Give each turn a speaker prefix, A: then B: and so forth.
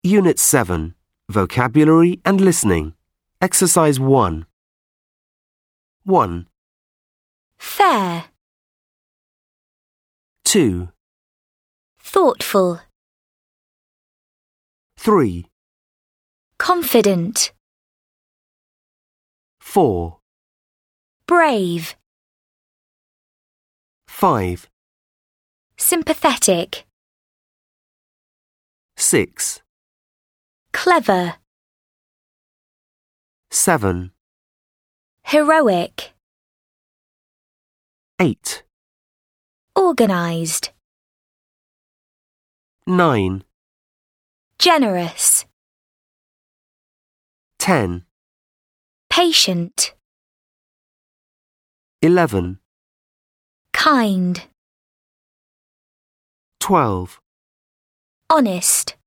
A: Unit 7. Vocabulary and Listening. Exercise 1. 1,
B: Fair,
A: 2,
B: thoughtful,
A: 3,
B: confident,
A: 4,
B: brave,
A: 5,
B: sympathetic,
A: 6,
B: clever,
A: 7,
B: heroic,
A: 8,
B: organised,
A: 9,
B: generous,
A: 10,
B: patient,
A: 11,
B: kind,
A: 12.
B: honest.